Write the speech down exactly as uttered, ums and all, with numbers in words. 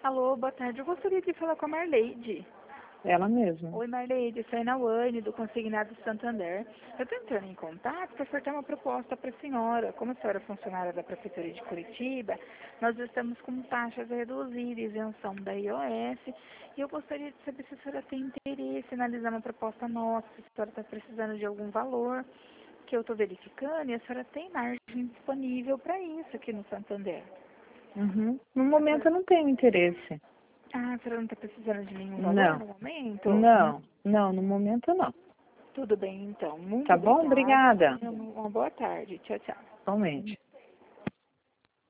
Alô, boa tarde. Eu gostaria de falar com a Marleide. Ela mesma. Oi, Marleide. Sou a Inawane, do Consignado Santander. Eu estou entrando em contato para ofertar uma proposta para a senhora. Como a senhora é funcionária da Prefeitura de Curitiba, nós estamos com taxas reduzidas, isenção da I O S. E eu gostaria de saber se a senhora tem interesse em analisar uma proposta nossa, se a senhora está precisando de algum valor, que eu estou verificando, e a senhora tem margem disponível para isso aqui no Santander. Uhum. No momento eu não tenho interesse. Ah, a senhora não está precisando de nenhum valor Não. no momento? Não. Não, no momento não. Tudo bem, então. Muito Tá bom? obrigada. Obrigada. Uma boa tarde. Tchau, tchau. Igualmente.